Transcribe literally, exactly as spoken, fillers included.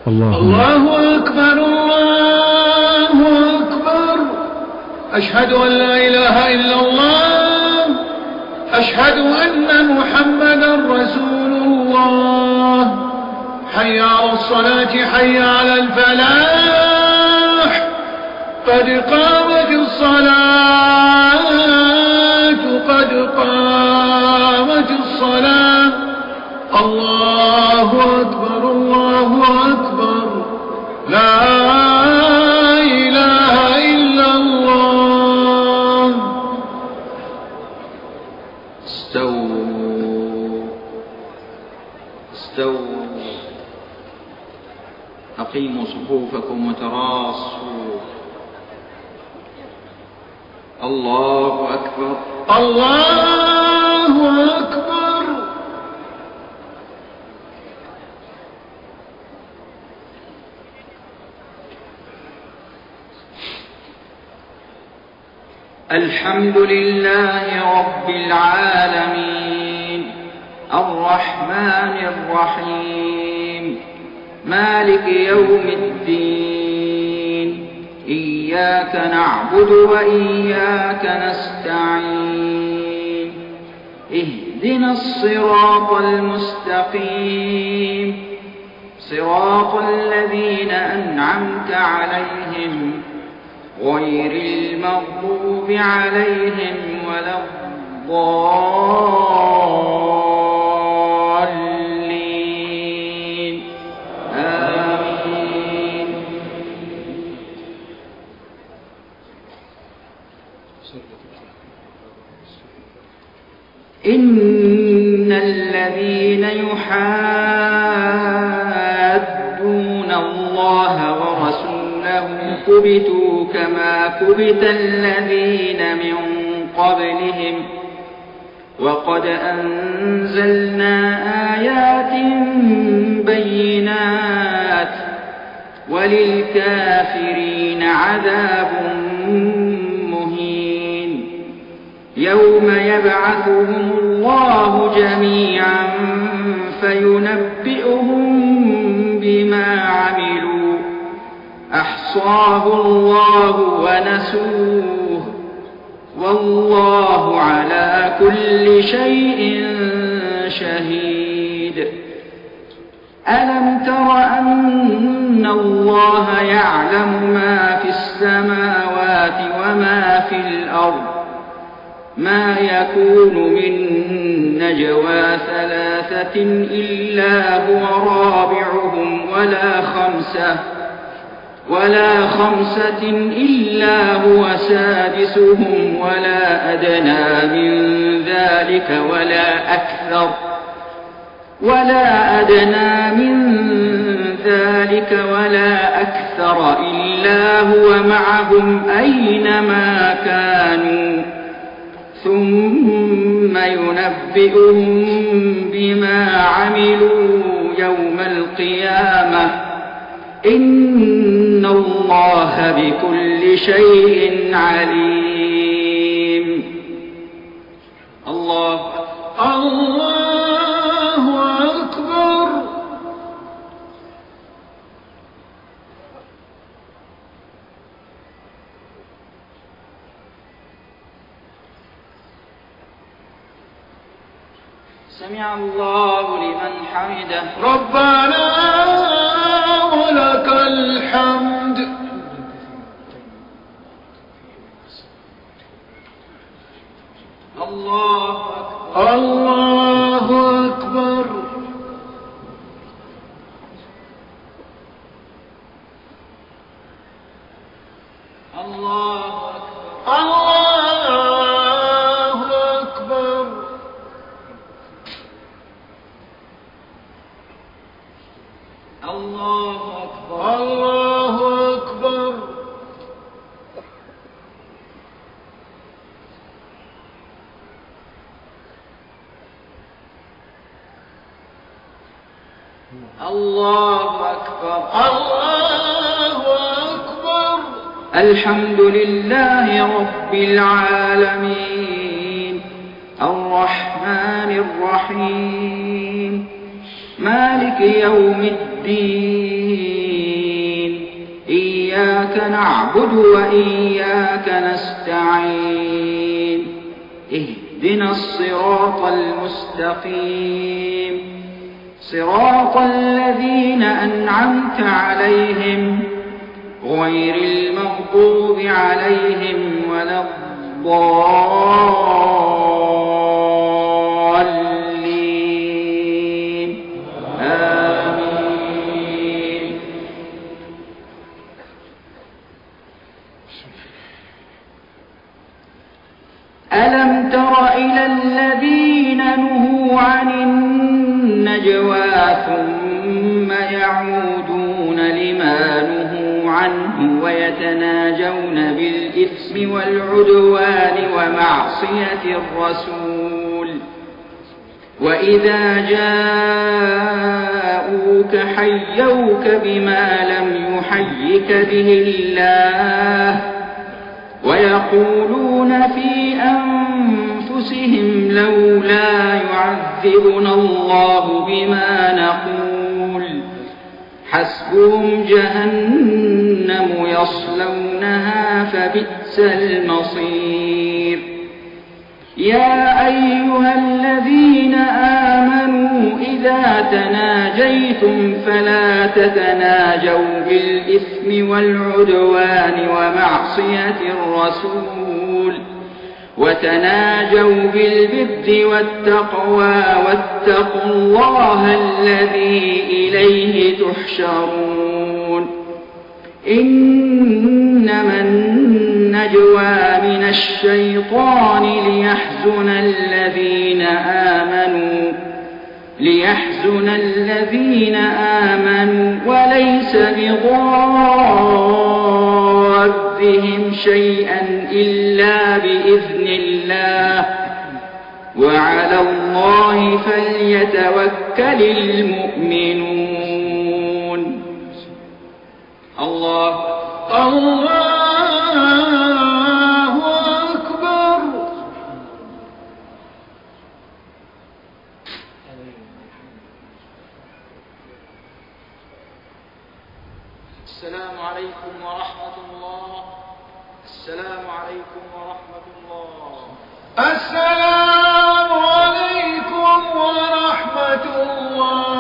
الله, الله أكبر الله أكبر. أشهد أن لا إله إلا الله. أشهد أن محمدا رسول الله. حي على الصلاة حي على الفلاح. قد قامت الصلاة قد قامت الصلاة. الله أكبر الله أكبر. لا إله إلا الله. استووا استووا أقيموا صفوفكم وتراصوا. الله أكبر الله أكبر. الحمد لله رب العالمين الرحمن الرحيم مالك يوم الدين. إياك نعبد وإياك نستعين. اهدنا الصراط المستقيم صراط الذين أنعمت عليهم غير المغضوب عليهم ولا الضالين. آمين. إن الذين يحادون الله ورسوله كبتوا كما كبت الذين من قبلهم وقد أنزلنا آيات بينات وللكافرين عذاب مهين. يوم يبعثهم الله جميعا فينبئهم بما عملوا أحصاه الله ونسوه والله على كل شيء شهيد. ألم تر أن الله يعلم ما في السماوات وما في الأرض؟ ما يكون من نجوى ثلاثة إلا هو رابعهم ولا خمسة ولا خمسة إلا هو سادسهم ولا أدنى من ذلك ولا أكثر ولا أدنى من ذلك ولا أكثر إلا هو معهم أينما كانوا ثم ينبئهم بما عملوا يوم القيامة. إن الله بكل شيء عليم. الله الله أكبر. سمع الله لمن حمده. ربنا ولك الحمد. الله أكبر. الله أكبر. الله أكبر. الله أكبر. الله أكبر. الله أكبر. الله أكبر. الله أكبر. الحمد لله رب العالمين الرحمن الرحيم مالك يوم الدين إياك نعبد وإياك نستعين اهدنا الصراط المستقيم صراط الذين أنعمت عليهم غير المغضوب عليهم ولا الضالين آمين. ألم تر إلى الذين نهوا عن النجوى ثم يعودون لما نهوا عنه ويتناجون بالإثم والعدوان ومعصية الرسول وإذا جاءوك حيوك بما لم يحيك به الله ويقولون في أنفسهم لولا يعذبنا الله بما نقول حسبهم جهنم يصلونها فبئس المصير. يا أيها الذين آمنوا إذا تناجيتم فلا تتناجوا بالإثم والعدوان ومعصية الرسول وتناجوا بالبر والتقوى واتقوا الله الذي إليه تحشرون. إنما النجوى من الشيطان ليحزن الذين آمنوا ليحزن الذين آمنوا وليس بضارهم شيئا إلا بإذن الله وعلى الله فليتوكل المؤمنون. الله الله أكبر. السلام عليكم ورحمة الله. السلام عليكم ورحمة الله. السلام عليكم ورحمة الله.